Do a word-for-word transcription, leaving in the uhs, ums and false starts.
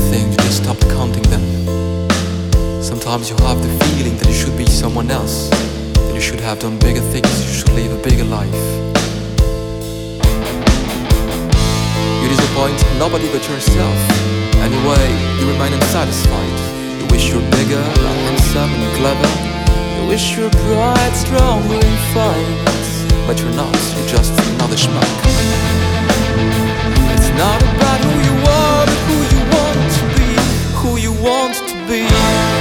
things, you just stopped counting them. Sometimes you have the feeling that you should be someone else, that you should have done bigger things, you should live a bigger life. You disappoint nobody but yourself. Anyway, you remain unsatisfied. You wish you're bigger, handsome and clever. You wish you're bright, strong and fine. But you're not, you're just another schmuck. It's not about who you are, but who you want to be. Who you want to be.